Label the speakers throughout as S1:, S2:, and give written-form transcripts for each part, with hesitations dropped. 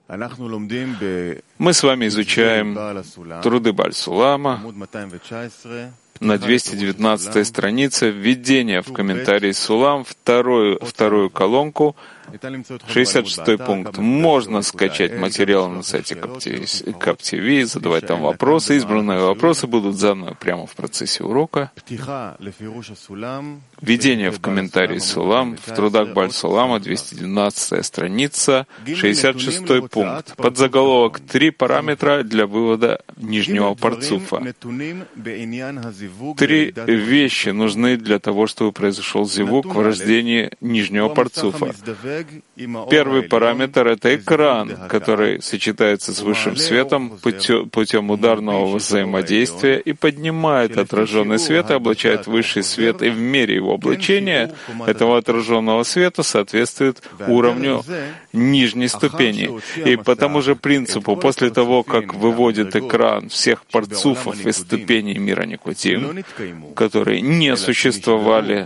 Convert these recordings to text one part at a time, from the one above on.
S1: Мы с вами изучаем труды Бааль-Сулама на 219 странице, введение в комментарий Сулам, вторую колонку, 66 пункт. Можно скачать материал на сайте Кап-ТВ, задавать там вопросы. Избранные вопросы будут заданы прямо в процессе урока. Введение в комментарий Сулам в трудах Бааль-Сулама, 219 страница, 66 пункт. Подзаголовок «Три параметра для вывода нижнего парцуфа». Три вещи нужны для того, чтобы произошел зивук в рождении нижнего парцуфа. Первый параметр — это экран, который сочетается с высшим светом путем ударного взаимодействия и поднимает отраженный свет и облачает высший свет, и в мере его облачения этого отраженного света соответствует уровню нижней ступени. И по тому же принципу, после того, как выводит экран всех парцуфов из ступеней мира Никутим, которые не существовали,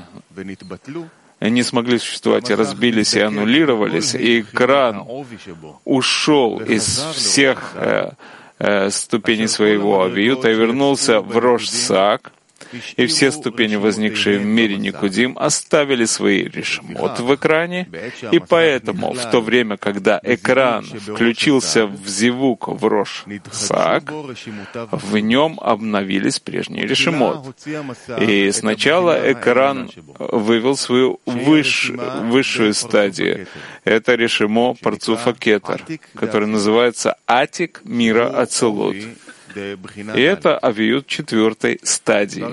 S1: не смогли существовать и разбились и аннулировались, и экран ушел из всех ступеней своего авиюта и вернулся в Рош-Сак, и все ступени, возникшие в мире Никудим, оставили свои решемот в экране, и поэтому в то время, когда экран включился в зивук в Рош-Сак, в нем обновились прежние решемот. И сначала экран вывел свою высшую стадию. Это решемо парцуфа кетер, который называется Атик мира Ацилут. И это авиют четвертой стадии.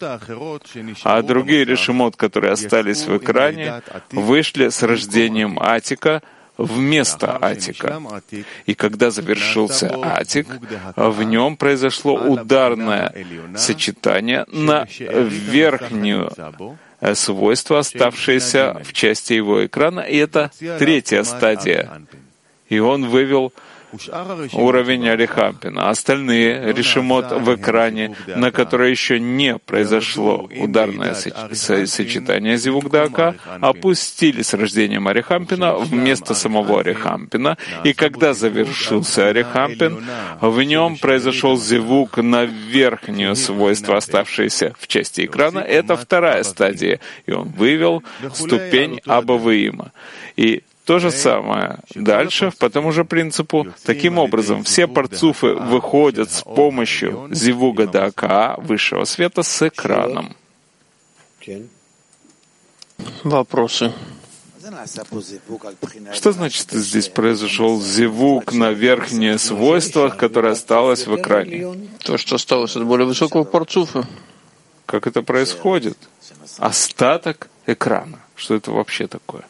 S1: А другие решемот, которые остались в экране, вышли с рождением Атика вместо Атика. И когда завершился Атик, в нем произошло ударное сочетание на верхнюю свойство, оставшееся в части его экрана, и это третья стадия. И он вывел уровень Арихампина. Остальные решемот в экране, на которые еще не произошло ударное сочетание Зивук-Даака, опустили с рождением Арихампина вместо самого Арихампина. И когда завершился Арихампин, в нем произошел Зивук на верхнее свойство, оставшееся в части экрана. Это вторая стадия. И он вывел ступень Абавиима. И то же самое дальше, по тому же принципу. Таким образом, все парцуфы выходят с помощью Зивуга Даака, высшего света, с экраном.
S2: Вопросы?
S1: Что значит, здесь произошел зивук на верхние свойства, которое осталось в экране?
S2: То, что осталось от более высокого парцуфа.
S1: Как это происходит? Остаток экрана. Что это вообще такое?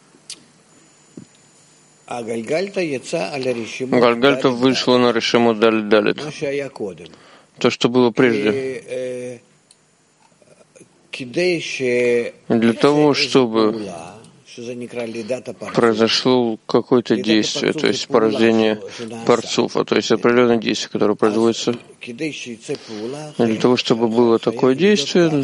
S2: Гальгальта вышла на решему Далит. То, что было прежде. Для того, чтобы произошло какое-то действие, то есть порождение парцуфа, то есть определенное действие, которое производится. Для того, чтобы было такое действие,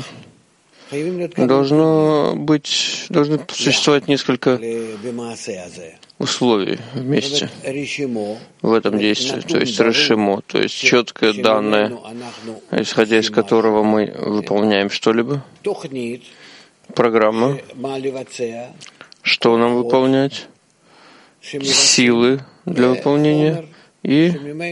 S2: должны существовать несколько условий вместе в этом действии, то есть решимо, то есть четкое данное, исходя из которого мы выполняем что-либо, программа, что нам выполнять, силы для выполнения и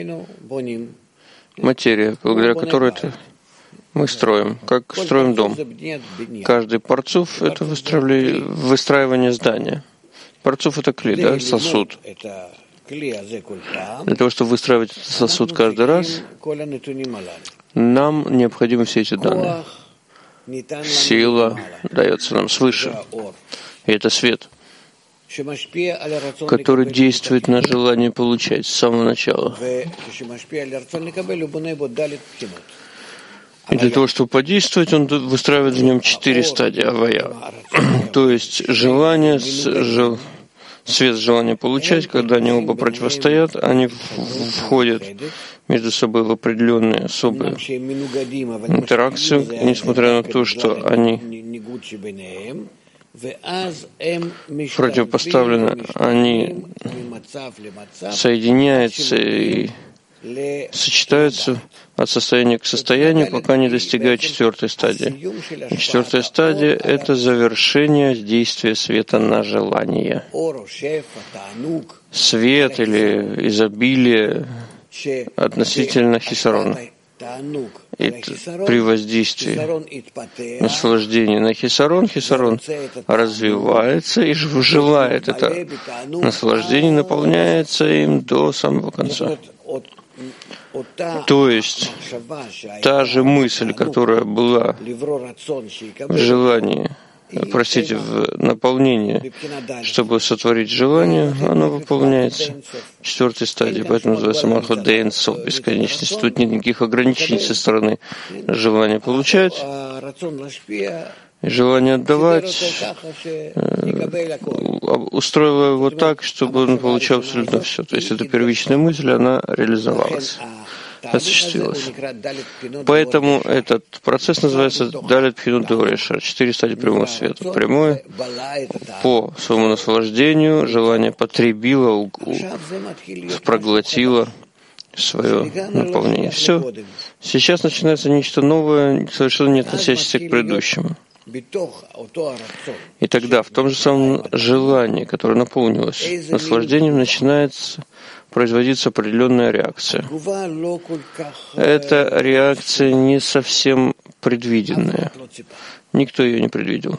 S2: материя, благодаря которой мы строим, как строим дом. Каждый парцуф — это выстраивание здания. Парцуф — это клей, да, сосуд. Для того, чтобы выстраивать этот сосуд каждый раз, нам необходимы все эти данные. Сила дается нам свыше. И это свет, который действует на желание получать с самого начала. И для того, чтобы подействовать, он выстраивает в нем 4 стадии авая. То есть желание, свет желания получать, когда они оба противостоят, они входят между собой в определенные особые интеракции, несмотря на то, что они противопоставлено, они соединяются и сочетаются от состояния к состоянию, пока не достигают четвертой стадии. И четвертая стадия — это завершение действия света на желание. Свет или изобилие относительно хисарона. И при воздействии наслаждения на хисарон развивается и желает это наслаждение, наполняется им до самого конца. То есть та же мысль, которая была в желании, в наполнении, чтобы сотворить желание, оно выполняется в четвертой стадии, поэтому называется Малхут де Эйн Соф, бесконечность. Тут нет никаких ограничений со стороны желания получать, желание отдавать, устроила его так, чтобы он получал абсолютно все. То есть эта первичная мысль, она реализовалась, осуществилась. Поэтому этот процесс называется Далет Пхинут Деореша, 4 стадии прямого света. Прямое по своему наслаждению желание потребило, проглотило свое наполнение. Все. Сейчас начинается нечто новое, совершенно не относящееся к предыдущему. И тогда в том же самом желании, которое наполнилось наслаждением, начинается производиться определенная реакция. Эта реакция не совсем предвиденная. Никто ее не предвидел.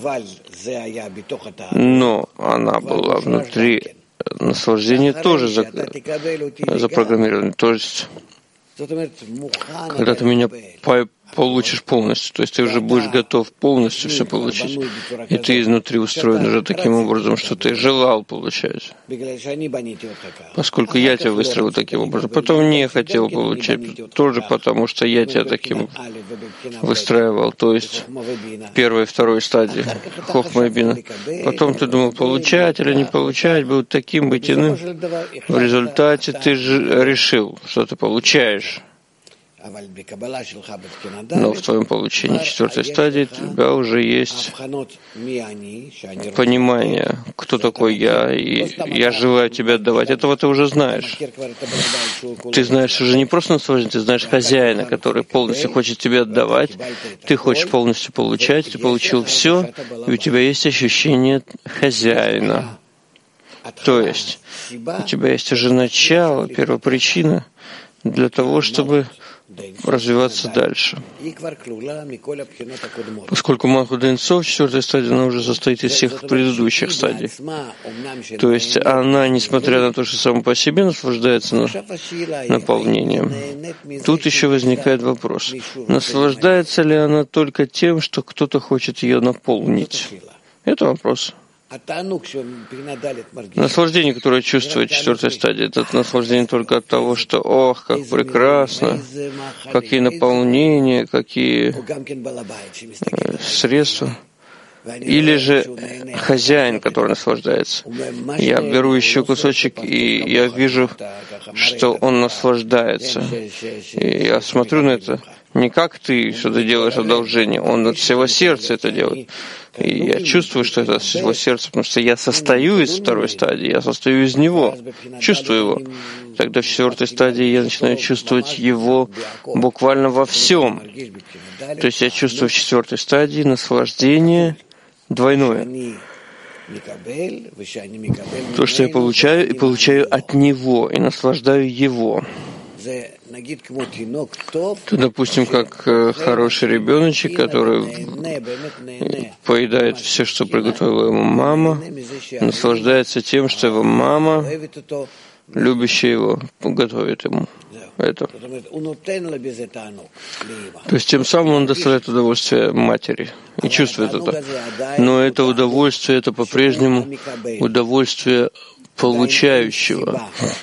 S2: Но она была внутри наслаждения тоже запрограммирована. То есть, когда ты меня получишь полностью, то есть ты уже будешь готов полностью все получить, и ты изнутри устроен уже таким образом, что ты желал получать, поскольку я тебя выстроил таким образом. Потом не хотел получать, тоже потому что я тебя таким выстраивал, то есть в первой и второй стадии хохма и бина. Потом ты думал, получать или не получать, быть таким, быть иным. В результате ты же решил, что ты получаешь. Но в твоем получении четвертой стадии у тебя уже есть понимание, кто такой я, и я желаю тебе отдавать. Этого ты уже знаешь. Ты знаешь уже не просто наслаждение, ты знаешь хозяина, который полностью хочет тебе отдавать. Ты хочешь полностью получать, ты получил все, и у тебя есть ощущение хозяина. То есть у тебя есть уже начало, первопричина для того, чтобы развиваться дальше. Поскольку Малхут де Эйн Соф, четвертая стадия, она уже состоит из всех предыдущих стадий. То есть она, несмотря на то, что сама по себе наслаждается наполнением, тут еще возникает вопрос, наслаждается ли она только тем, что кто-то хочет ее наполнить? Это вопрос. Наслаждение, которое чувствует четвертая стадия, это наслаждение только от того, что «Ох, как прекрасно! Какие наполнения, какие средства!» Или же хозяин, который наслаждается. Я беру еще кусочек, и я вижу, что он наслаждается. И я смотрю на это не как ты что-то делаешь одолжение, он от всего сердца это делает. И я чувствую, что это от всего сердца, потому что я состою из второй стадии, я состою из него, чувствую его. Тогда в четвертой стадии я начинаю чувствовать его буквально во всем. То есть я чувствую в четвертой стадии наслаждение двойное. То, что я получаю, и получаю от него, и наслаждаю его. То, допустим, как хороший ребеночек, который поедает все, что приготовила ему мама, наслаждается тем, что его мама, любящая его, готовит ему это. То есть тем самым он доставляет удовольствие матери и чувствует это. Но это удовольствие, это по-прежнему удовольствие получающего.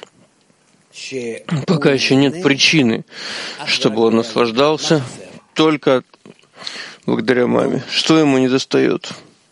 S2: Пока еще нет причины, чтобы он наслаждался только благодаря маме. Что ему недостает?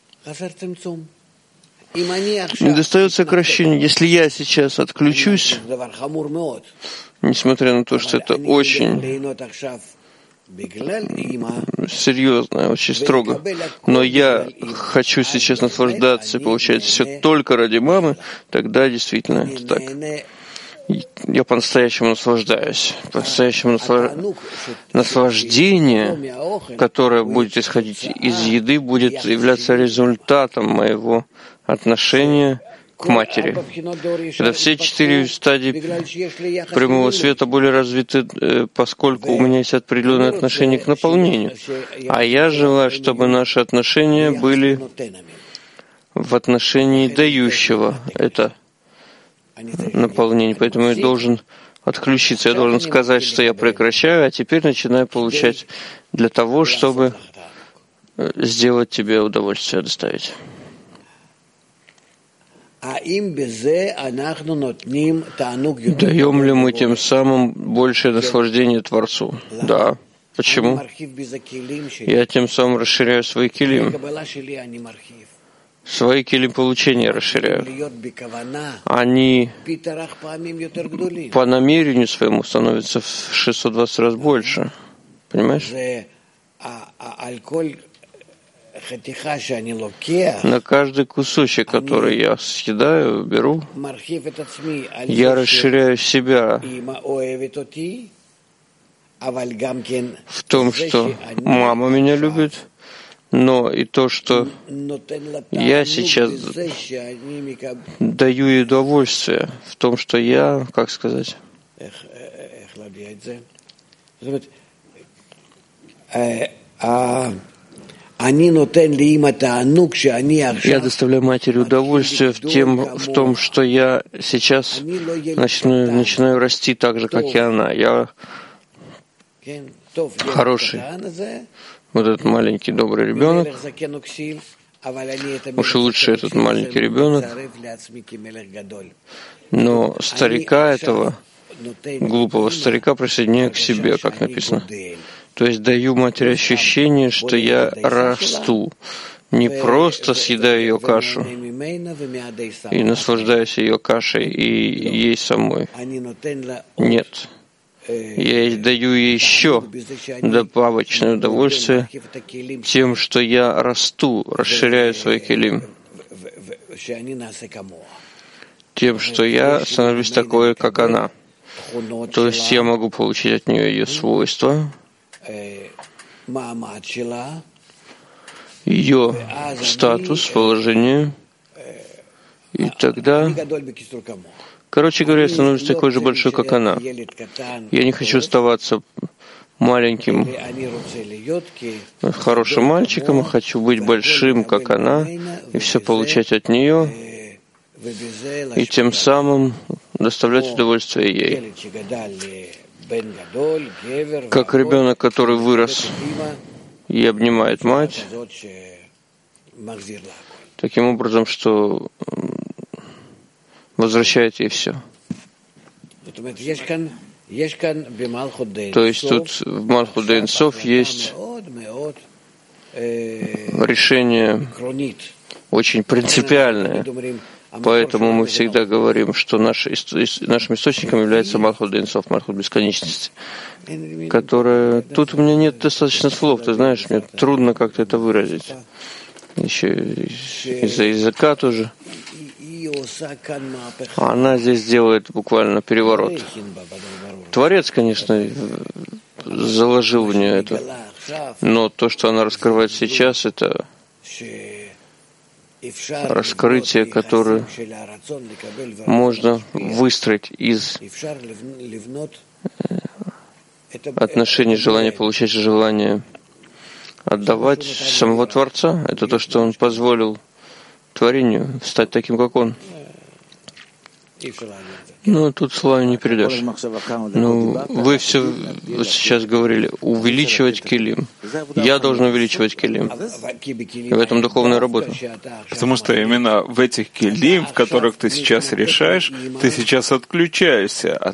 S2: Недостает сокращения. Если я сейчас отключусь, несмотря на то, что это очень серьезно, очень строго. Но я хочу сейчас наслаждаться и получать все только ради мамы, тогда действительно это так. Я по-настоящему наслаждаюсь. По-настоящему наслаждение, которое будет исходить из еды, будет являться результатом моего отношения к матери. Когда все 4 стадии прямого света более развиты, поскольку у меня есть определенное отношение к наполнению. А я желаю, чтобы наши отношения были в отношении дающего это наполнение. Поэтому я должен отключиться, я должен сказать, что я прекращаю, а теперь начинаю получать для того, чтобы сделать тебе удовольствие доставить. Даем ли мы тем самым большее наслаждение Творцу? Да. Почему? Я тем самым расширяю свои килим. Свои килим получения расширяю. Они по намерению своему становятся в 620 раз больше. Понимаешь? На каждый кусочек, который я съедаю, беру, я расширяю себя в том, что мама меня любит, но и то, что я сейчас даю ей удовольствие в том, что я, как сказать, я доставляю матери удовольствие в том, что я сейчас начинаю расти так же, как и она. Я хороший. Вот этот маленький добрый ребенок. Уж лучше этот маленький ребенок. Но старика этого, глупого старика, присоединяю к себе, как написано. То есть даю матери ощущение, что я расту. Не просто съедаю ее кашу и наслаждаюсь ее кашей и ей самой. Нет. Я даю ей еще добавочное удовольствие тем, что я расту, расширяю свой килим. Тем, что я становлюсь такой, как она. То есть я могу получить от нее ее свойства, ее статус, положение, и тогда, короче говоря, я становлюсь такой же большой, как она. Я не хочу оставаться маленьким, хорошим мальчиком, а хочу быть большим, как она, и все получать от нее, и тем самым доставлять удовольствие ей. Как ребенок, который вырос и обнимает мать, таким образом, что возвращает ей все. То есть тут в Малхут Эйн Соф есть решение очень принципиальное. Поэтому мы всегда говорим, что нашим источником является Малхут Эйн Соф, Малхут бесконечности, которая... Тут у меня нет достаточно слов, ты знаешь, мне трудно как-то это выразить. Еще из-за языка тоже. Она здесь делает буквально переворот. Творец, конечно, заложил в нее это, но то, что она раскрывает сейчас, это раскрытие, которое можно выстроить из отношений желания получать, желания отдавать самого Творца. Это то, что Он позволил творению стать таким, как Он. Ну, тут словами не передашь. Ну, вы все вот сейчас говорили, увеличивать килим. Я должен увеличивать килим. В этом духовная работа.
S1: Потому что именно в этих килим, в которых ты сейчас решаешь, ты сейчас отключаешься от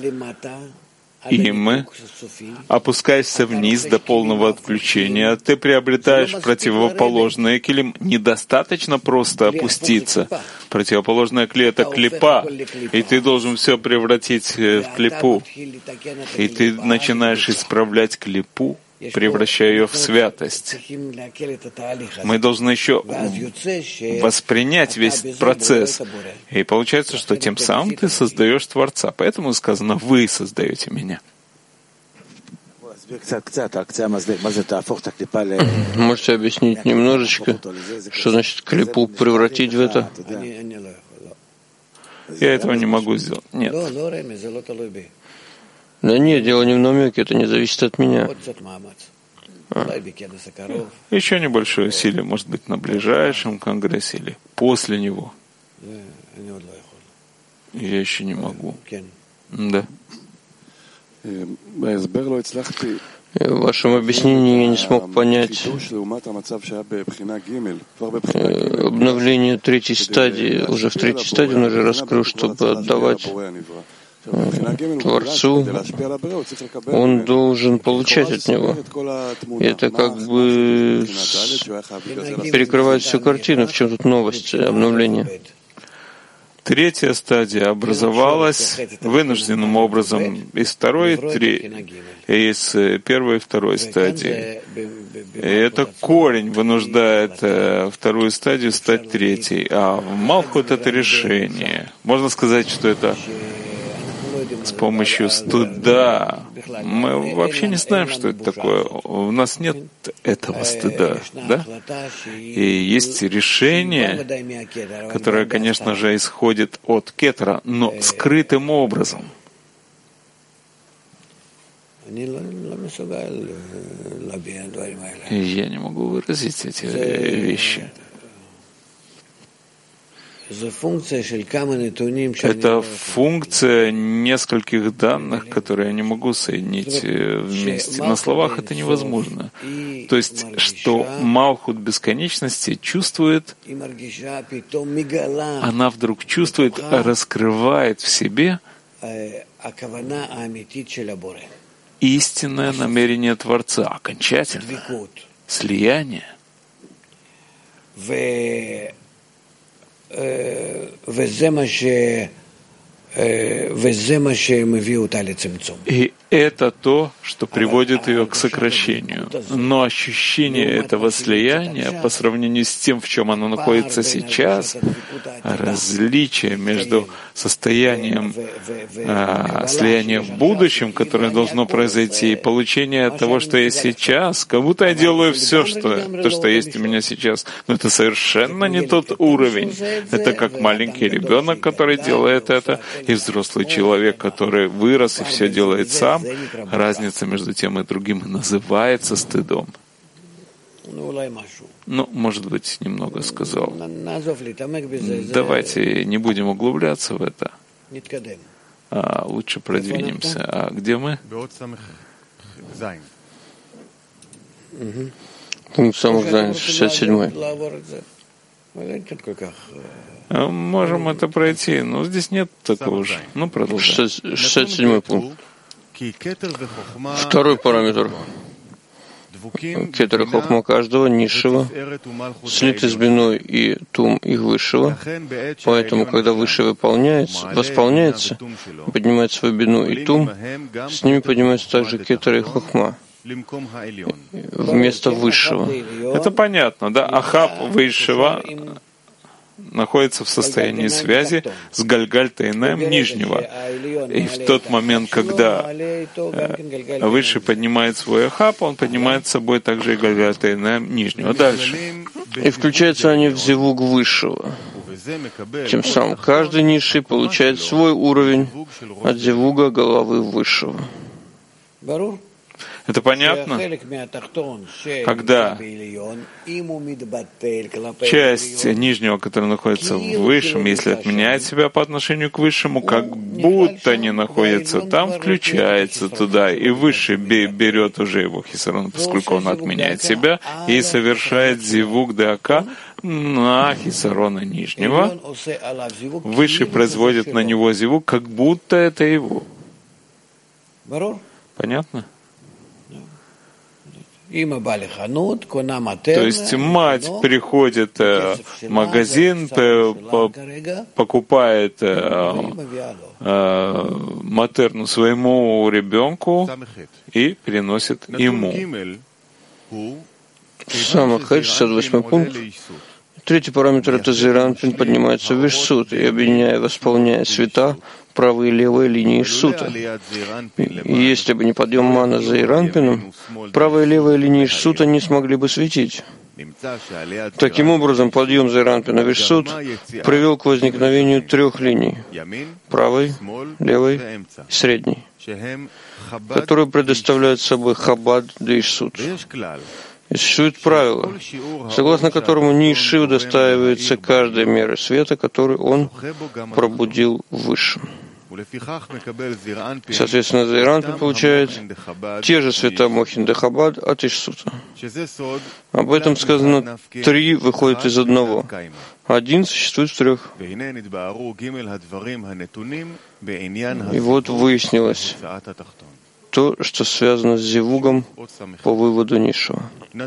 S1: им, опускаешься вниз до полного отключения, ты приобретаешь противоположные килим. Недостаточно просто опуститься. Противоположная кли — это клипа, и ты должен все превратить в клипу. И ты начинаешь исправлять клипу превращая ее в святость. Мы должны еще воспринять весь процесс. И получается, что тем самым ты создаешь Творца. Поэтому сказано, вы создаете меня.
S2: Можете объяснить немножечко, что значит клипу превратить в это?
S1: Я этого не могу сделать. Нет.
S2: Да нет, дело не в намеке, это не зависит от меня.
S1: Еще небольшое усилие, может быть, на ближайшем конгрессе или после него. Я еще не могу. Да.
S2: В вашем объяснении я не смог понять обновление третьей стадии. Уже в третьей стадии он уже раскрыл, чтобы отдавать Творцу, он должен получать от него. И это как бы перекрывает всю картину. В чем тут новость, обновление?
S1: Третья стадия образовалась вынужденным образом из первой и второй стадии. И это корень вынуждает вторую стадию стать третьей. А Малхут — это решение. Можно сказать, что это с помощью стыда. Мы вообще не знаем, что это такое. У нас нет этого стыда, да? И есть решение, которое, конечно же, исходит от кетера, но скрытым образом. И я не могу выразить эти вещи. Это функция нескольких данных, которые я не могу соединить вместе. На словах это невозможно. То есть, что Малхут бесконечности чувствует, она вдруг чувствует, раскрывает в себе истинное намерение Творца, окончательное слияние. И это то, что приводит ее к сокращению. Но ощущение этого слияния по сравнению с тем, в чем оно находится сейчас, различие между состоянием слияния в будущем, которое должно произойти, и получение того, что есть сейчас, как будто я делаю все, то, что есть у меня сейчас. Но это совершенно не тот уровень. Это как маленький ребенок, который делает это, и взрослый человек, который вырос и все делает сам. Разница между тем и другим называется стыдом. Ну, может быть, немного сказал. Давайте не будем углубляться в это, а лучше продвинемся. А где мы?
S2: Пункт Самахзайн, 67-й.
S1: Можем это пройти, но здесь нет такого же. Ну, продолжаем.
S2: 67-й пункт. Второй параметр. Кетер и хохма каждого низшего слиты с биной и тум их высшего. Поэтому, когда высшее восполняется, поднимает свою бину и тум, с ними поднимаются также кетер и хохма вместо высшего.
S1: Это понятно, да? Ахаб высшего находится в состоянии связи с Гальгаль-Тайнем нижнего. И в тот момент, когда Высший поднимает свой Ахаб, он поднимает с собой также и Гальгаль-Тайнем нижнего. Дальше.
S2: И включаются они в зивуг высшего. Тем самым каждый низший получает свой уровень от зивуга головы высшего.
S1: Это понятно? Когда часть нижнего, которая находится в высшем, если отменяет себя по отношению к высшему, как будто не находится там, включается туда, и высший берет уже его хисарон, поскольку он отменяет себя, и совершает зивук дака на хисарона нижнего. Высший производит на него зивук, как будто это его. Понятно? То есть мать приходит в магазин, покупает матерну своему ребенку и приносит ему.
S2: Самахет, 68 пункт. Третий параметр — это Зеранпин поднимается в Ишсут и, объединяя и восполняя света, правые и левые линии Ишсута. И если бы не подъем мана за Иранпином, правая и левая линии Ишсута не смогли бы светить. Таким образом, подъем за Иранпина в Ишсут привел к возникновению трех линий — правой, левой и средней, которые предоставляют собой Хабад да Ишсут. И существует правило, согласно которому низший удостаивается каждой меры света, который он пробудил в высшем. Соответственно, Зеранпин получает те же света Мохин де Хабад от Ишсута. Об этом сказано, три выходят из одного. Один существует в трех. И вот выяснилось то, что связано с зивугом по выводу низшего.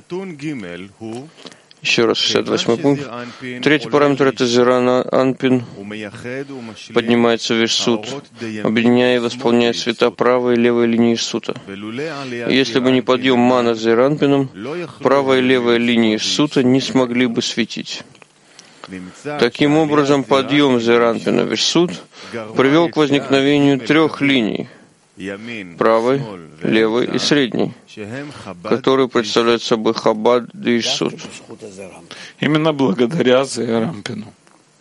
S2: Еще раз, 68 пункт. Третий параметр — это Зеранпин поднимается в Ишсут, объединяя и восполняя света правой и левой линии Ишсута. И если бы не подъем мана с Зеранпином, правая и левая линии Ишсута не смогли бы светить. Таким образом, подъем Зеранпина в Ишсут привел к возникновению трех линий — правой, левой и средней, которые представляют собой Хабад да Ишсут.
S1: Именно благодаря Зеранпину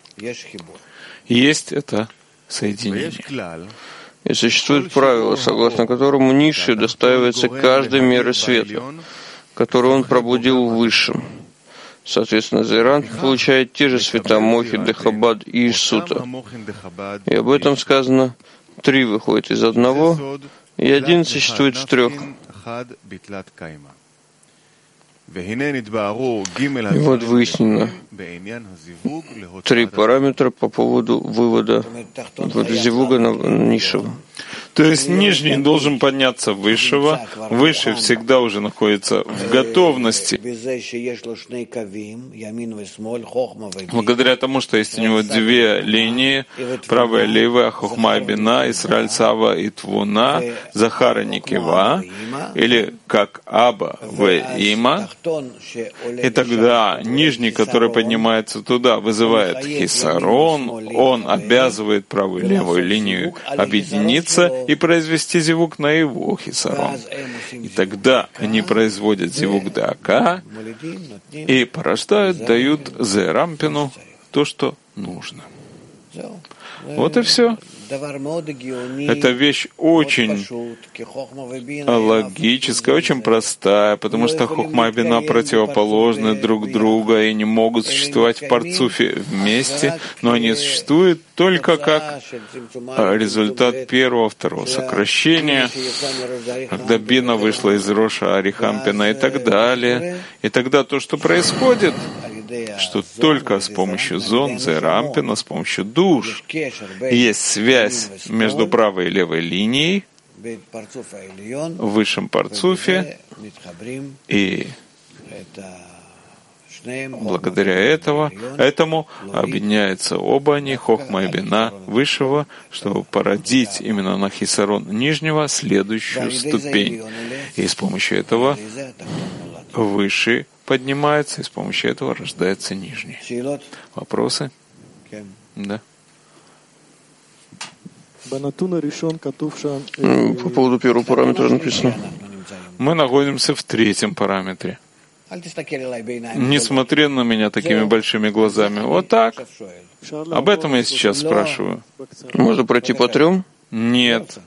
S1: есть это соединение.
S2: И существует правило, согласно которому низший удостаивается каждой меры света, которую он пробудил в высшем. Соответственно, Зеранпин получает те же света Мохин де Хабад и Ишсута. И об этом сказано: три выходят из одного, и один существует в трех. И вот выяснено три параметра по поводу вывода зивуга на низшего.
S1: То есть нижний должен подняться высшего, высший всегда уже находится в готовности. Благодаря тому, что есть у него две линии, правая и левая, Хохма и Бина, Исраэль Сава и Твуна, Захара Никива, или как Аба в Има, и тогда нижний, который поднимается туда, вызывает Хисарон, он обязывает правую и левую линию объединиться и произвести зивук на его Хисарон. И тогда они производят зивук Дака и порождают, дают Зеранпину то, что нужно. Вот и все. Это вещь очень логическая, очень простая, потому что Хохма и Бина противоположны друг друга и не могут существовать в парцуфе вместе, но они существуют только как результат первого, второго сокращения, когда Бина вышла из Роша Арихампина и так далее. И тогда то, что происходит, что только с помощью зон Зеранпина, с помощью душ, есть связь между правой и левой линией в высшем парцуфе, и благодаря этому объединяются оба они, Хохма и Бина высшего, чтобы породить именно на Хисарон нижнего следующую ступень. И с помощью этого высший поднимается, и с помощью этого рождается нижний. Вопросы? Да.
S2: По поводу первого параметра написано:
S1: мы находимся в третьем параметре. Не смотри на меня такими большими глазами. Вот так. Об этом я сейчас спрашиваю.
S2: Можно пройти по трем?
S1: Нет.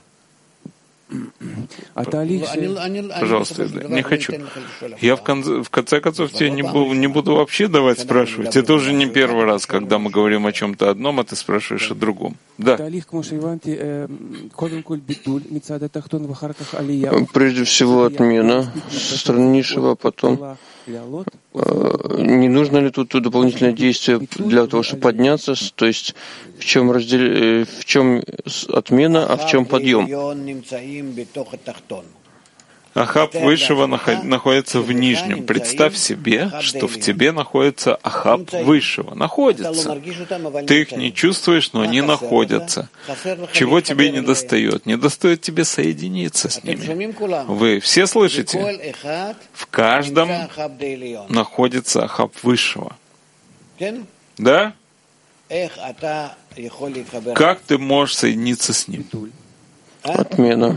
S1: Пожалуйста, не хочу. Я в конце концов тебе не буду вообще давать спрашивать. Это уже не первый раз, когда мы говорим о чем-то одном, а ты спрашиваешь о другом. Да.
S2: Прежде всего отмена со стороны низшего, а потом не нужно ли тут дополнительное действие для того, чтобы подняться? То есть в чем отмена, а в чем подъем?
S1: Ахаб Высшего находится в Нижнем. Представь себе, что в тебе находится Ахаб Высшего. Находится. Ты их не чувствуешь, но они находятся. Чего тебе не достает? Не достает тебе соединиться с ними. Вы все слышите? В каждом находится Ахаб Высшего. Да? Как ты можешь соединиться с ним?
S2: Отмена.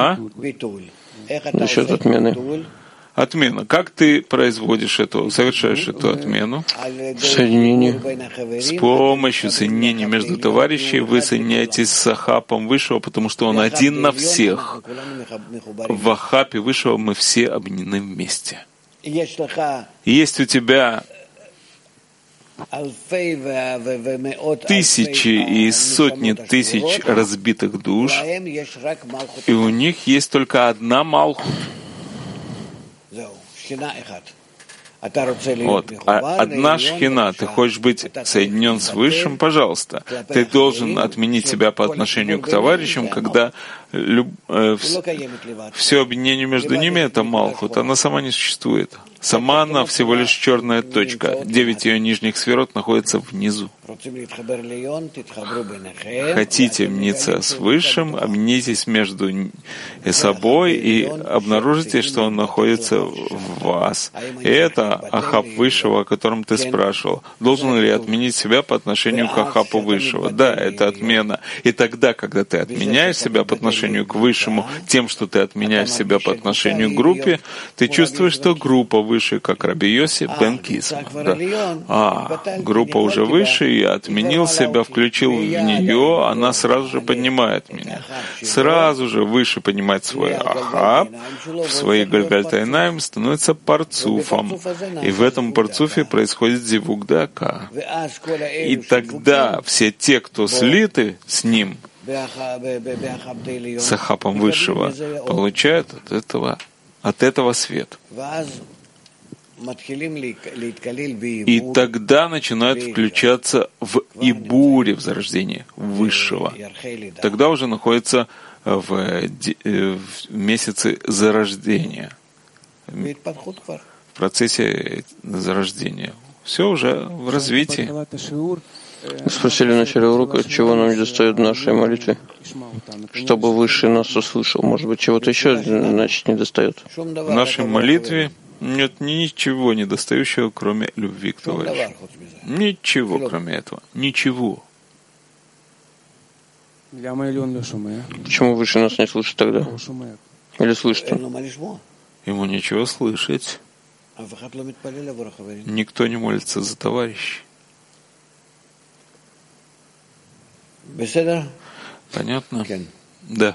S2: За счет отмены.
S1: Отмена. Как ты производишь эту, совершаешь эту отмену?
S2: Соединение.
S1: С помощью соединения между товарищей вы соединяетесь с Ахапом Высшего, потому что он один на всех. В Ахапе Высшего мы все объединены вместе. Есть у тебя тысячи и сотни тысяч разбитых душ, и у них есть только одна Малхут. Вот. Одна шхина. Ты хочешь быть соединен с Высшим? Пожалуйста. Ты должен отменить себя по отношению к товарищам, когда все объединение между ними — это Малхут. Она сама не существует. Сама она всего лишь черная точка. 9 ее нижних сферот находятся внизу. Хотите объединиться с Высшим, объединитесь между собой и обнаружите, что он находится в вас. И это Ахаб Высшего, о котором ты спрашивал. Должен ли отменить себя по отношению к Ахабу Высшего? Да, это отмена. И тогда, когда ты отменяешь себя по отношению к Высшему тем, что ты отменяешь себя по отношению к группе, ты чувствуешь, что группа выше, как Раби Йоси бен Кисма. Да. Группа уже выше, я отменил себя, включил в нее, она сразу же поднимает меня. Сразу же выше поднимает свой Ахаб, в своей Гальгальтайнаим становится парцуфом. И в этом парцуфе происходит зивук дака. И тогда все те, кто слиты с ним, с Ахапом Высшего, получают от этого свет. И тогда начинают включаться в Ибуре, в зарождении Высшего. Тогда уже находится в месяце зарождения, в процессе зарождения. Все уже в развитии.
S2: Мы спросили в начале урока, чего нам недостает в нашей молитве, чтобы Высший нас услышал. Может быть, чего-то еще, значит, недостает?
S1: В нашей молитве нет ничего недостающего, кроме любви к товарищу. Ничего, кроме этого. Ничего.
S2: Почему Высший нас не слышит тогда? Или слышит он?
S1: Ему нечего слышать. Никто не молится за товарищей. Понятно? Да.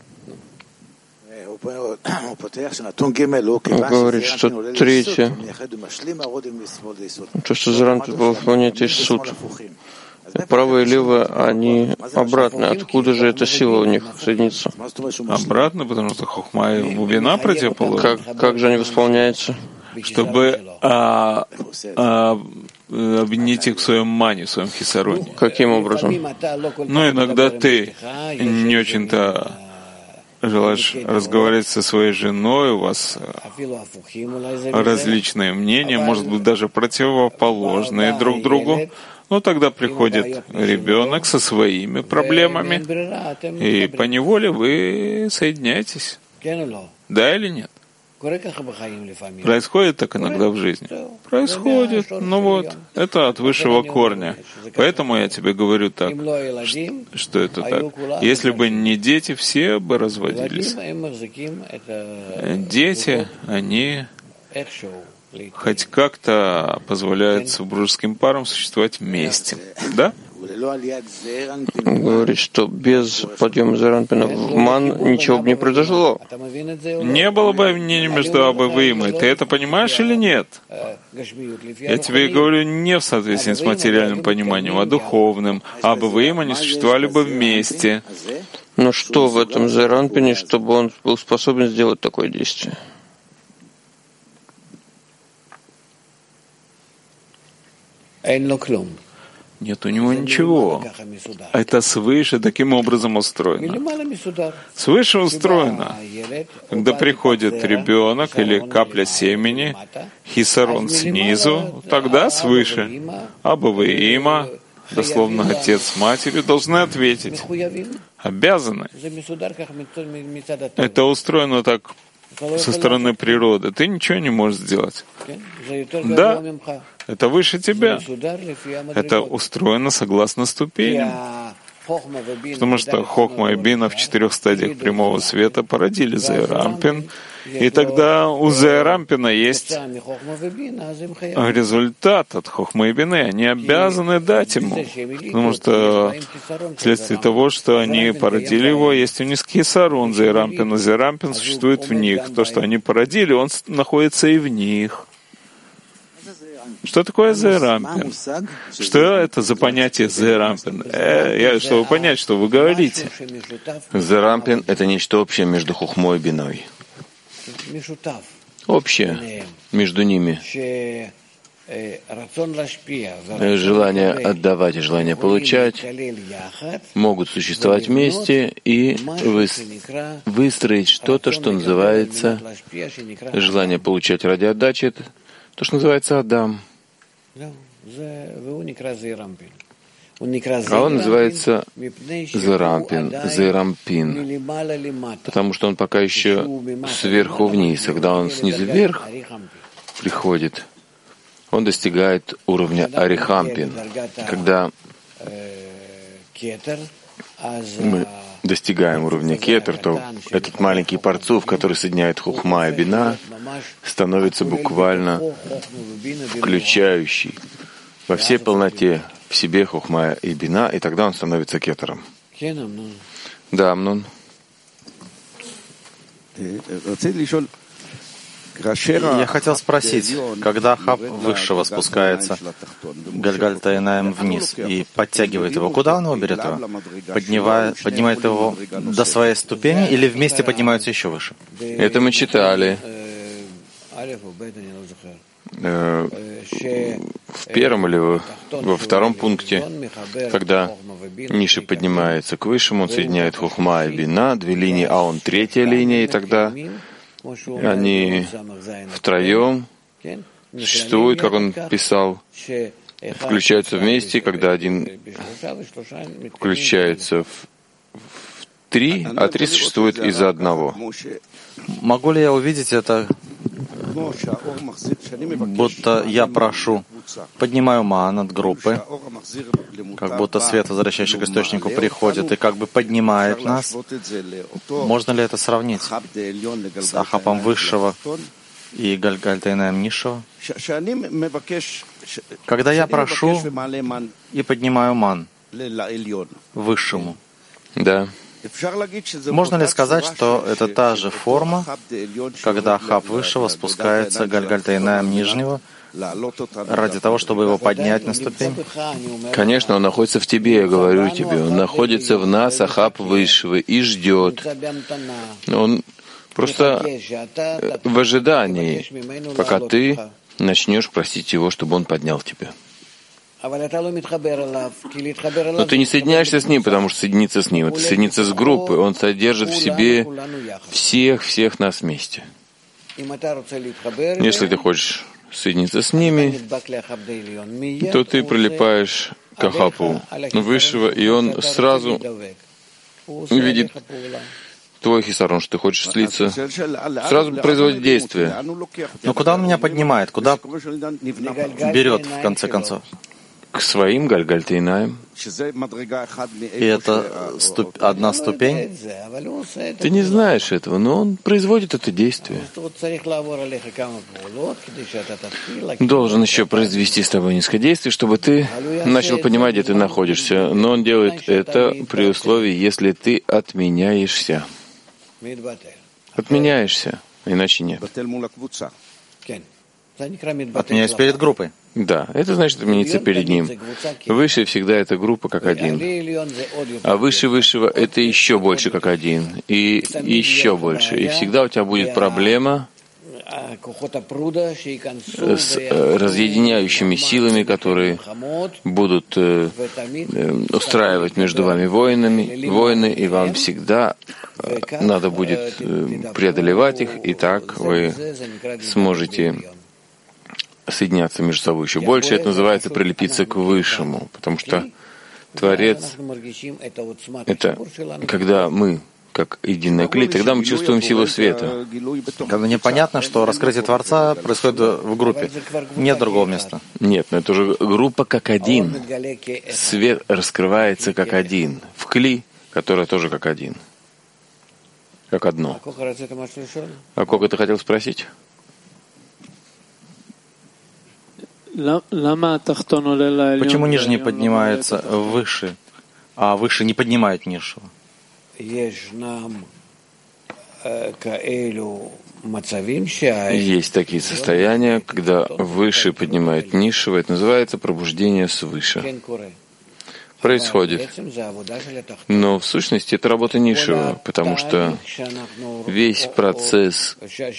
S2: Он говорит, что третье, то, что Заранпин выполняет есть суд. Правое и левое, они обратны. Откуда же эта сила у них соединится?
S1: Обратно, потому что хохма и глубина противоположны.
S2: Как же они восполняются?
S1: Чтобы объединить их в своем мане, в своем хисароне.
S2: Каким образом?
S1: Ну, иногда ты не очень-то желаешь разговаривать со своей женой, у вас различные мнения, может быть, даже противоположные друг другу. Но тогда приходит ребенок со своими проблемами, и поневоле вы соединяетесь. Да или нет? Происходит так иногда в жизни. Происходит. Ну вот, это от высшего корня. Поэтому я тебе говорю так, что это так. Если бы не дети, все бы разводились. Дети, они хоть как-то позволяют супружеским парам существовать вместе. Да?
S2: Говорит, что без подъема Заранпина в ман ничего бы не произошло.
S1: Не было бы объединения между Абой и Имой. Ты это понимаешь или нет? Я тебе говорю не в соответствии с материальным пониманием, а духовным. Абой и Има не существовали бы вместе.
S2: Но что в этом Заранпине, чтобы он был способен сделать такое действие?
S1: Нет у него ничего. Это свыше таким образом устроено. Свыше устроено. Когда приходит ребенок или капля семени, хисарон снизу, тогда свыше. Аба и Има, дословно отец с матерью, должны ответить. Обязаны. Это устроено так со стороны природы. Ты ничего не можешь сделать. Да, это выше тебя. Это устроено согласно ступеням. Потому что Хохма и Бина в 4 стадиях прямого света породили Зеир Анпин. И тогда у Зеир Анпина есть результат от Хохмы и Бины. Они обязаны дать ему. Потому что вследствие того, что они породили его, есть у них хисарон Зеир Анпин. Зеир Анпин существует в них. То, что они породили, он находится и в них. Что такое Зеир Анпин? Что это за понятие Зеир Анпин? Чтобы понять, что вы говорите.
S3: Зеир Анпин — это нечто общее между Хохмой и Биной. Общее между ними. Желание отдавать и желание получать могут существовать вместе и выстроить что-то, что называется желание получать ради отдачи. Это то, что называется Адам. А он называется Зеир Анпин, потому что он пока еще сверху вниз. Когда он снизу вверх приходит, он достигает уровня Арихампин. Когда мы достигаем уровня Кетер, то этот маленький парцуф, который соединяет Хохма и Бина, становится буквально включающий во всей полноте в себе Хохма и Бина, и тогда он становится Кетером. Да, Амнон.
S4: Я хотел спросить, когда хаб высшего спускается Гальгальтайнаем вниз и подтягивает его, куда он его берет его? Поднимает его до своей ступени или вместе поднимаются еще выше?
S3: Это мы читали. В первом или во втором пункте, когда Ниша поднимается к высшему, он соединяет Хохма и Бина, 2 линии, а он 3-я линия, и тогда они втроем существуют, как он писал, включаются вместе, когда один включается в 3, а 3 существует из-за одного.
S4: Могу ли я увидеть это, будто я прошу, поднимаю ман от группы, как будто свет, возвращающий к источнику, приходит и как бы поднимает нас? Можно ли это сравнить с Ахапом высшего и Гальгальтайнаем низшего? Когда я прошу и поднимаю ман высшему,
S3: да.
S4: Можно ли сказать, что это та же форма, когда хаб высшего спускается к Гальгальтайнаем нижнего, ради того, чтобы его поднять на ступень?
S3: Конечно, он находится в тебе, я говорю тебе. Он находится в нас, Ахаб высшего, и ждет. Он просто в ожидании, пока ты начнешь просить его, чтобы он поднял тебя. Но ты не соединяешься с ним, потому что соединиться с ним — это соединиться с группой. Он содержит в себе всех нас вместе. Если ты хочешь соединиться с ними, то ты прилипаешь к Ахапу высшего, и он сразу видит твой хисарон, что ты хочешь слиться, сразу производит действие.
S4: Но куда он меня поднимает? Куда берет, в конце концов?
S3: К своим Гальгальтайнаем.
S4: И это одна ступень?
S3: Ты не знаешь этого, но он производит это действие. Должен еще произвести с тобой несколько действий, чтобы ты начал понимать, где ты находишься. Но он делает это при условии, если ты отменяешься. Отменяешься, иначе нет.
S4: Отменяюсь перед группой.
S3: Да, это значит отмениться перед ним. Выше всегда это группа как один. А выше высшего это еще больше как один. И еще больше. И всегда у тебя будет проблема с разъединяющими силами, которые будут устраивать между вами войны, и вам всегда надо будет преодолевать их, и так вы сможете соединяться между собой еще больше. Это называется прилепиться к Высшему, потому что Творец — это когда мы, как единая кли, тогда мы чувствуем силу света.
S4: Когда непонятно, что раскрытие Творца происходит в группе. Нет другого места.
S3: Нет, но это уже группа как один. Свет раскрывается как один. В кли, которая тоже как один. Как одно. А Кока, ты хотел спросить?
S4: Почему нижний поднимается выше, а выше не поднимает низшего?
S3: Есть такие состояния, когда выше поднимает низшего, это называется пробуждение свыше. Происходит. Но в сущности это работа низшего, потому что весь процесс,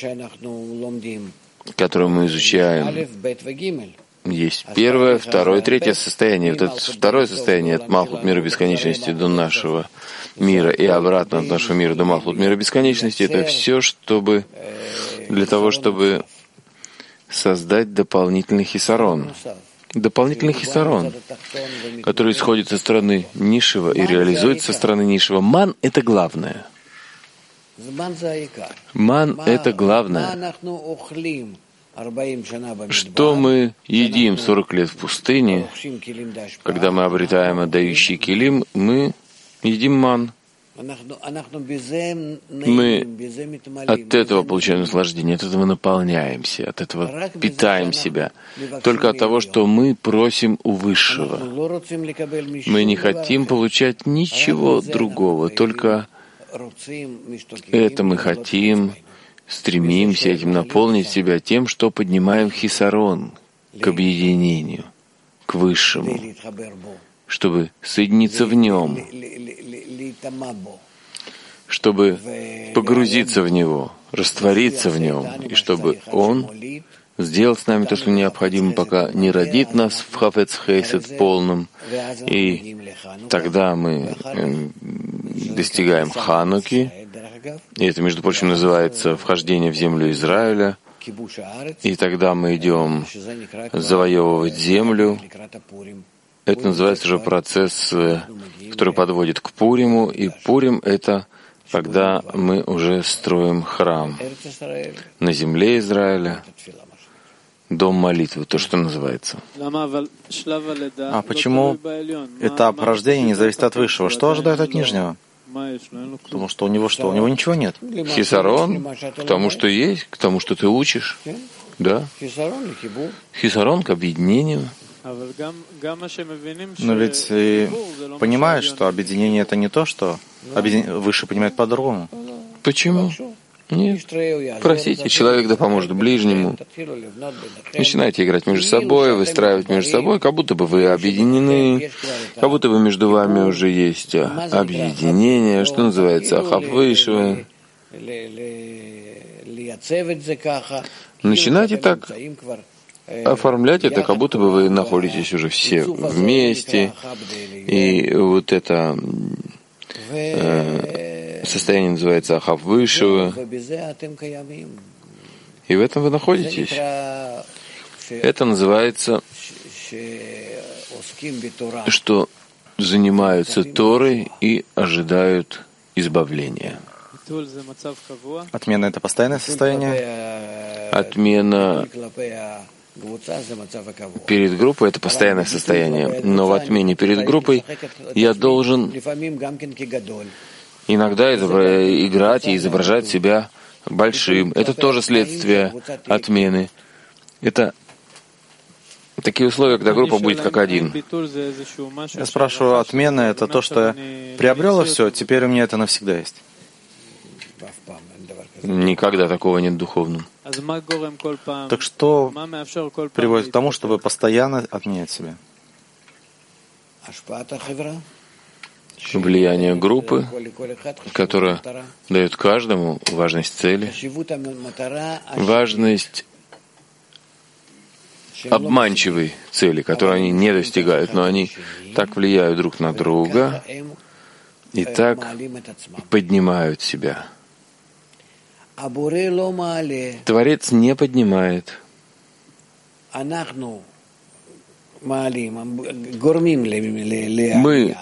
S3: который мы изучаем, есть первое, второе, третье состояние. Вот это второе состояние от Малхут мира бесконечности до нашего мира и обратно от нашего мира до Малхут мира бесконечности. Это все, для того, чтобы создать дополнительный хисарон. Дополнительный хисарон, который исходит со стороны низшего и реализуется со стороны низшего. Ман — это главное. Ман — это главное. Что мы едим 40 лет в пустыне, когда мы обретаем отдающий килим, мы едим ман. Мы от этого получаем наслаждение, от этого наполняемся, от этого питаем себя. Только от того, что мы просим у Высшего. Мы не хотим получать ничего другого, только это мы хотим, стремимся этим наполнить себя тем, что поднимаем хисарон к объединению, к Высшему, чтобы соединиться в Нем, чтобы погрузиться в Него, раствориться в Нем, и чтобы Он сделал с нами то, что необходимо, пока не родит нас в хафец хейсет полном, и тогда мы достигаем Хануки, и это, между прочим, называется вхождение в землю Израиля, и тогда мы идем завоевывать землю. Это называется уже процесс, который подводит к Пуриму, и Пурим — это когда мы уже строим храм на земле Израиля, дом молитвы, то, что называется.
S4: А почему этап рождения не зависит от высшего? Что ожидает от нижнего? Потому что у него что? У него ничего нет.
S3: Хисарон к тому, что есть, к тому, что ты учишь. Да. Хисарон к объединению.
S4: Но ведь понимаешь, что объединение — это не то, что выше понимает по-другому.
S3: Почему? Нет. Просите, человек да поможет ближнему. Начинайте играть между собой, выстраивать между собой, как будто бы вы объединены, как будто бы между вами уже есть объединение, что называется Ахав Высшего. Начинайте так оформлять это, как будто бы вы находитесь уже все вместе, и вот это состояние называется Ахав Высшего, и в этом вы находитесь. Это называется, что занимаются Торой и ожидают избавления.
S4: Отмена — это постоянное состояние?
S3: Отмена перед группой — это постоянное состояние, но в отмене перед группой я должен иногда играть и изображать себя большим. Это тоже следствие отмены. Это такие условия, когда группа будет как один.
S4: Я спрашиваю, отмена — это то, что я приобрел, и все, теперь у меня это навсегда есть.
S3: Никогда такого нет в духовном.
S4: Так что приводит к тому, чтобы постоянно отменять себя?
S3: влияние группы, которая дает каждому важность цели, важность обманчивой цели, которую они не достигают, но они так влияют друг на друга и так поднимают себя. Творец не поднимает. Мы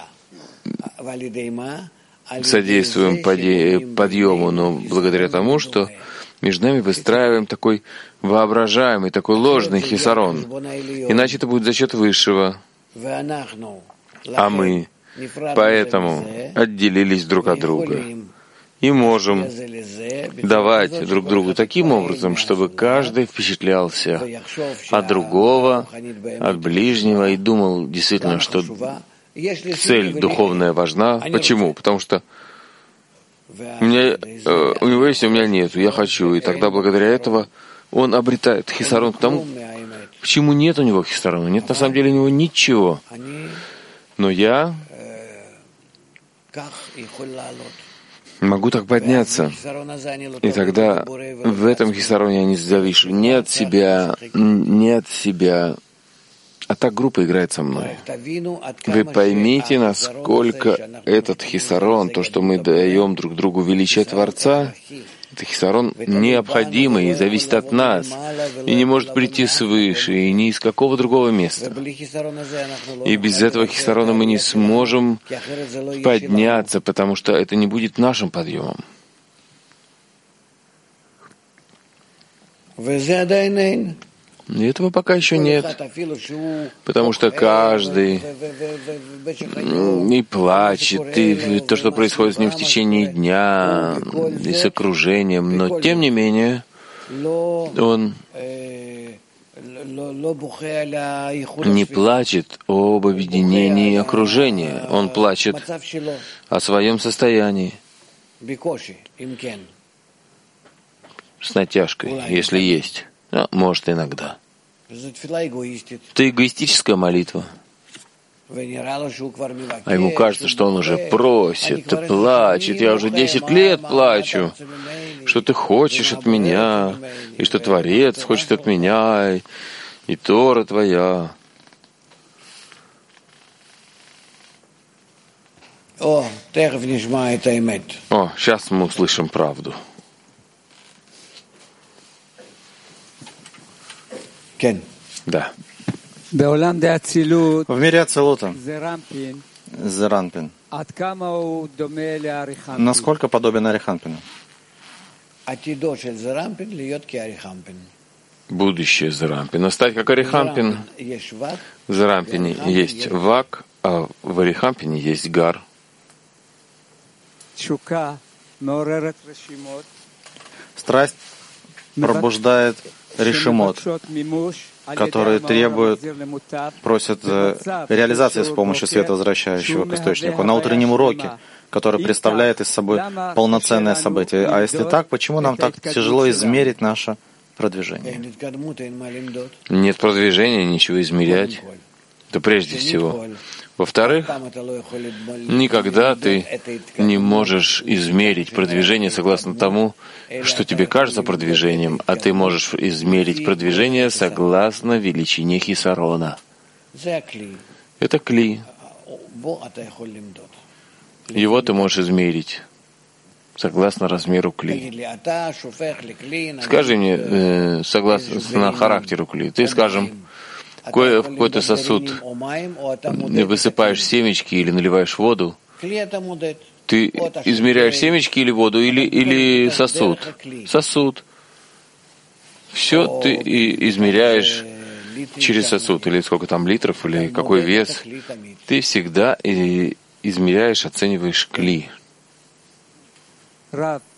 S3: содействуем подъему, но благодаря тому, что между нами выстраиваем такой воображаемый, такой ложный хисарон. Иначе это будет за счет высшего. А мы поэтому отделились друг от друга и можем давать друг другу таким образом, чтобы каждый впечатлялся от другого, от ближнего и думал действительно, что цель духовная важна. Почему? Потому что у него есть, а у меня нет, я хочу. И тогда благодаря этому он обретает хисарон к тому, почему нет у него хисарона. Нет на самом деле у него ничего. Но я могу так подняться. И тогда в этом хисароне я не завишу ни от себя, а так группа играет со мной. Вы поймите, насколько этот хисарон, то, что мы даем друг другу величие Творца, это хисарон необходимый и зависит от нас, и не может прийти свыше, и ни из какого другого места. И без этого хисарона мы не сможем подняться, потому что это не будет нашим подъемом. И этого пока еще нет, потому что каждый и плачет, и то, что происходит с ним в течение дня, и с окружением, но тем не менее он не плачет об объединении окружения, он плачет о своем состоянии с натяжкой, если есть. Может, иногда. Это эгоистическая молитва. А ему кажется, что он уже просит, плачет. Я уже 10 лет плачу, что ты хочешь от меня, и что Творец хочет от меня, и Тора твоя. О, сейчас мы услышим правду. Да.
S4: В мире Ацилута Зеранпин. Насколько подобен Ариханпину?
S3: Будущее Зеранпина. Стать как Ариханпин. В Зеранпине есть Вак, а в Ариханпине есть Гар.
S4: Страсть пробуждает решимот, которые просят реализации с помощью света, возвращающего к источнику, на утреннем уроке, который представляет из собой полноценное событие. А если так, почему нам так тяжело измерить наше продвижение?
S3: Нет продвижения, ничего измерять. Это прежде всего. Во-вторых, никогда ты не можешь измерить продвижение согласно тому, что тебе кажется продвижением, а ты можешь измерить продвижение согласно величине хисарона. Это кли. Его ты можешь измерить согласно размеру кли. Скажи мне, согласно характеру кли, ты, скажем, в какой-то сосуд высыпаешь семечки или наливаешь воду, ты измеряешь семечки или воду, или сосуд? Сосуд. Все ты измеряешь через сосуд, или сколько там литров, или какой вес. Ты всегда измеряешь, оцениваешь кли.
S4: Рав,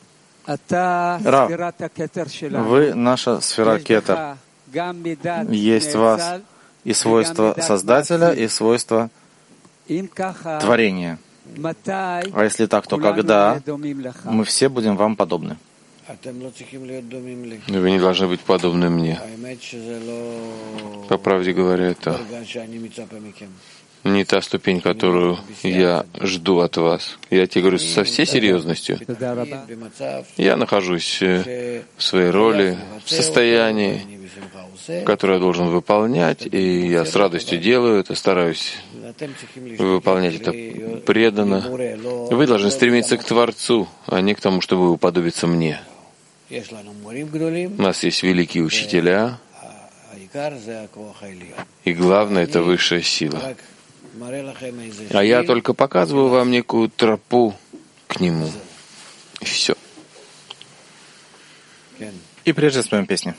S4: вы наша сфера кетер. Есть в вас и свойства Создателя, и свойства творения. А если так, то когда мы все будем вам подобны?
S3: Вы не должны быть подобны мне. По правде говоря, это не та ступень, которую я жду от вас. Я тебе говорю со всей серьезностью. Я нахожусь в своей роли, в состоянии, которое я должен выполнять, и я с радостью делаю это, стараюсь выполнять это преданно. Вы должны стремиться к Творцу, а не к тому, чтобы уподобиться мне. У нас есть великие учителя, и главное — это высшая сила. А я только показываю вам некую тропу к нему. И все.
S4: И прежде споем песню.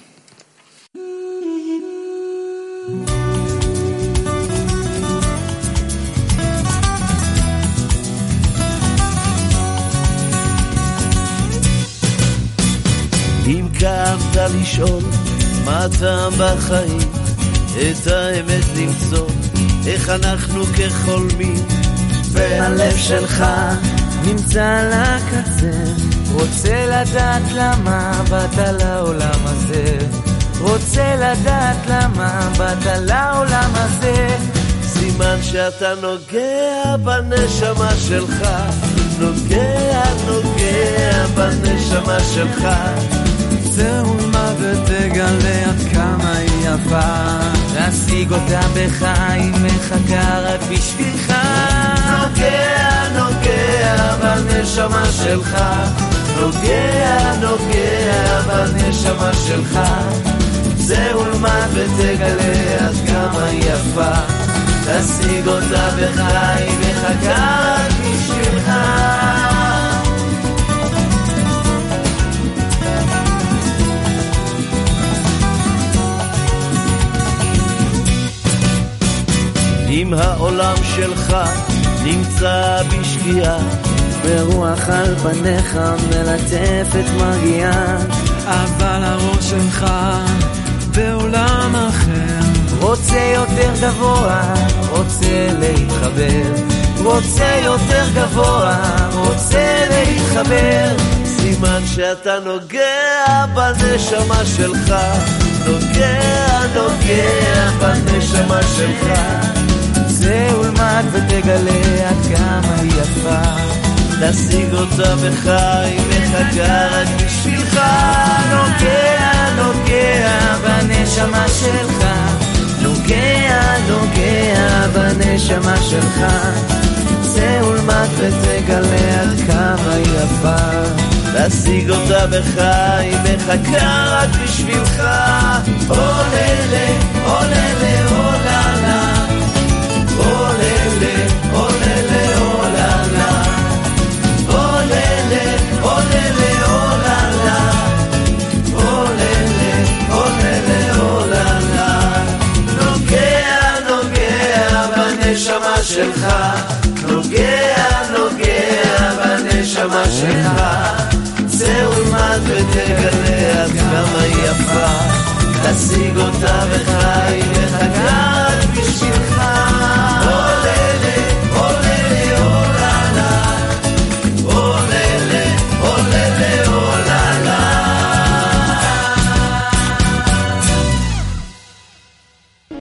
S5: אם קמת לשאול מה הטעם בחיים, את האמת למצוא, איך אנחנו כחולמים, והלב שלך נמצא על הקצה, רוצה לדעת למה באת לעולם הזה, רוצה לדעת למה באת לעולם הזה, סימן שאתה נוגע בנשמה שלך, נוגע בנשמה שלך, זהו מה ותגלה עד כמה היא יפה, להשיג אותה בך היא מחכה רק בשבילך, נוגע בנשמה שלך, נוגע בנשמה שלך, זהו מה ותגלה עד כמה היא יפה, להשיג אותה בך היא מחכה רק בשבילך. אם העולם שלך נמצא בשקיעה, ברוח על פניך מלטפת מרגיעה, אבל הראש שלך בעולם אחר, רוצה יותר גבוה, רוצה להתחבר, רוצה יותר גבוה, רוצה להתחבר, סימן שאתה נוגע בנשמה שלך, נוגע בנשמה שלך, זהו למד ותגלה עד כמה היא יפה, להשיג אותה בך היא מחכה רק בשבילך, נוגע בנשמה שלך, נוגע בנשמה שלך, זהו למד ותגלה עד כמה היא יפה, להשיג אותה בך היא מחכה רק בשבילך, עוללה, עוללה, עוללה, עוללה, עוללה, עוללה, עוללה, עוללה, עוללה, עוללה, עוללה, עוללה, נוגע בנשמה שלך, נוגע בנשמה שלך, זהו למד ותגלה עד כמה היא יפה, להשיג אותה בך היא מחכה רק בשבילך.